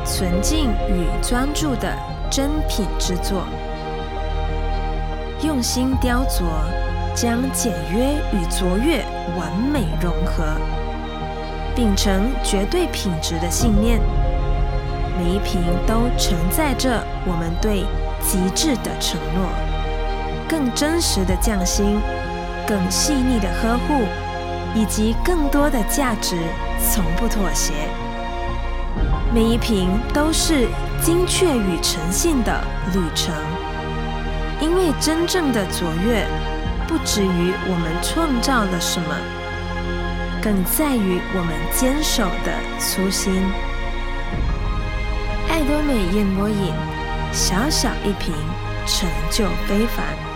纯净与专注的珍品之作，用心雕琢，将简约与卓越完美融合，秉承绝对品质的信念。每一瓶都承载着我们对极致的承诺，更真实的匠心，更细腻的呵护，以及更多的价值，从不妥协。每一瓶都是精确与诚信的旅程，因为真正的卓越，不止于我们创造了什么，更在于我们坚守的初心。爱多美燕窝饮，小小一瓶，成就非凡。